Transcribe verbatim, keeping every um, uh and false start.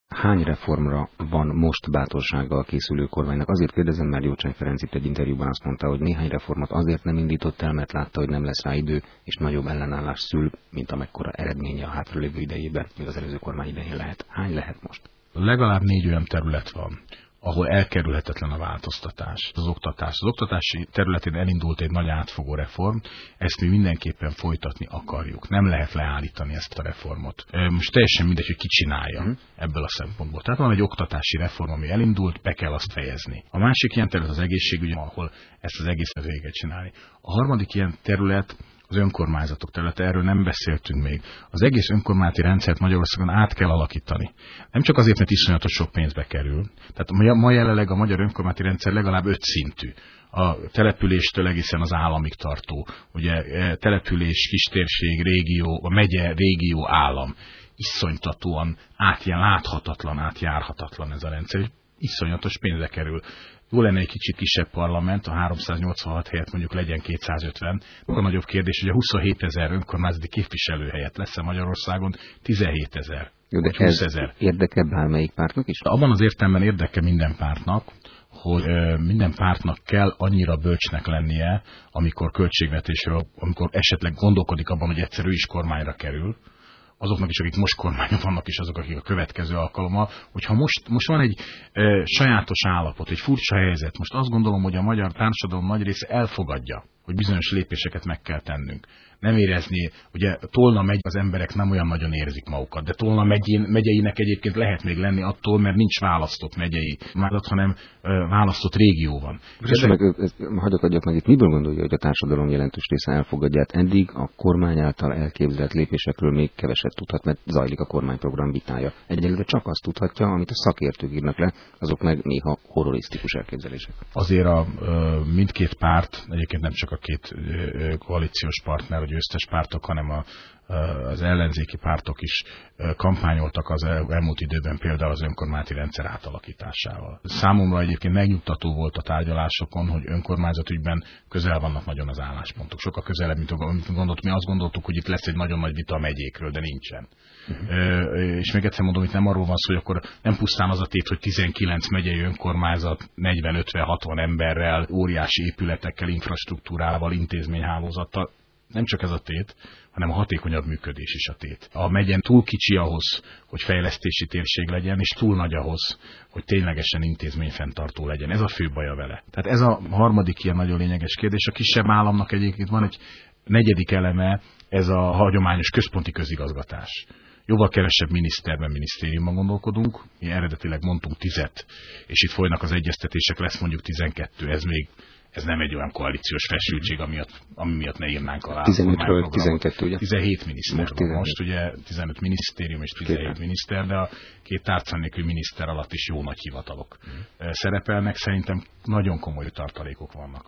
Hány reformra van most bátorsággal készülő kormánynak? Azért kérdezem, mert Gyurcsány Ferenc itt egy interjúban azt mondta, hogy néhány reformot azért nem indított el, mert látta, hogy nem lesz rá idő, és nagyobb ellenállás szül, mint amekkora eredménye a hátralévő idejében, még az előző kormány idején lehet. Hány lehet most? Legalább négy olyan terület van, ahol elkerülhetetlen a változtatás. Az oktatás. Az oktatási területén elindult egy nagy átfogó reform, ezt mi mindenképpen folytatni akarjuk. Nem lehet leállítani ezt a reformot. Most teljesen mindegy, hogy ki csinálja uh-huh. ebből a szempontból. Tehát van egy oktatási reform, ami elindult, be kell azt fejezni. A másik ilyen terület az egészségügy, ahol ezt az egészet végig csinálni. A harmadik ilyen terület az önkormányzatok területe, erről nem beszéltünk még. Az egész önkormányzati rendszert Magyarországon át kell alakítani. Nem csak azért, mert iszonyatos sok pénzbe kerül. Tehát ma jelenleg a magyar önkormányzati rendszer legalább öt szintű. A településtől egészen az államig tartó. Ugye település, kistérség, régió, a megye, régió, állam. Iszonytatóan átjár, láthatatlan, átjárhatatlan ez a rendszer. Iszonyatos pénzbe kerül. Jó lenne egy kicsit kisebb parlament, a háromszáznyolcvanhat helyett mondjuk legyen kétszázötven. A nagyobb kérdés, hogy a huszonhét ezer önkormányzati képviselő helyett lesz-e Magyarországon tizenhét ezer. Jó, de ez érdeke bármelyik pártnak is? Abban az értelemben érdeke minden pártnak, hogy minden pártnak kell annyira bölcsnek lennie, amikor költségvetésről, amikor esetleg gondolkodik abban, hogy egyszer ő is kormányra kerül, azoknak is, akik most kormányon vannak, és azok, akik a következő alkalommal, hogyha most, most van egy e, sajátos állapot, egy furcsa helyzet, most azt gondolom, hogy a magyar társadalom nagy része elfogadja, hogy bizonyos lépéseket meg kell tennünk. Nem érezni, ugye Tolna megy, az emberek nem olyan nagyon érzik magukat, de Tolna megyén, megyeinek egyébként lehet még lenni attól, mert nincs választott megyei márat, hanem ö, választott régió van. És meg, hagyok adjak meg itt, miből gondolja, hogy a társadalom jelentős része elfogadját? Eddig a kormány által elképzelt lépésekről még keveset tudhat, mert zajlik a kormányprogram vitája. Egyelőre csak azt tudhatja, amit a szakértők írnak le, azok meg néha horrorisztikus elképzelések. Azért a, mindkét párt, egyébként nem csak a két koalíciós partner, győztes pártok, hanem a, az ellenzéki pártok is kampányoltak az elmúlt időben például az önkormányzati rendszer átalakításával. Számomra egyébként megnyugtató volt a tárgyalásokon, hogy önkormányzatügyben közel vannak nagyon az álláspontok. Sokkal közelebb, mint gondoltuk. Mi azt gondoltuk, hogy itt lesz egy nagyon nagy vita a megyékről, de nincsen. Uh-huh. És még egyszer mondom, itt nem arról van szó, hogy akkor nem pusztán az a tét, hogy tizenkilenc megyei önkormányzat negyven ötven hatvan emberrel, óriási épületekkel, infrastruktúrával, intézményhálózattal. Nem csak ez a tét, hanem a hatékonyabb működés is a tét. A megyen túl kicsi ahhoz, hogy fejlesztési térség legyen, és túl nagy ahhoz, hogy ténylegesen intézményfenntartó legyen. Ez a fő baja vele. Tehát ez a harmadik ilyen nagyon lényeges kérdés. A kisebb államnak egyébként van egy negyedik eleme, ez a hagyományos központi közigazgatás. Jóval kevesebb miniszterben, minisztériumban gondolkodunk. Mi eredetileg mondtunk tizet, és itt folynak az egyeztetések, lesz mondjuk tizenkettő, ez még ez nem egy olyan koalíciós feszültség, ami miatt, ami miatt ne írnánk alá. tizenötről tizenkettő, ugye? tizenhét miniszter most, van most, ugye tizenöt minisztérium és tizenhét miniszter, de a két tárcán nélkül miniszter alatt is jó nagy hivatalok mm. szerepelnek. Szerintem nagyon komoly tartalékok vannak.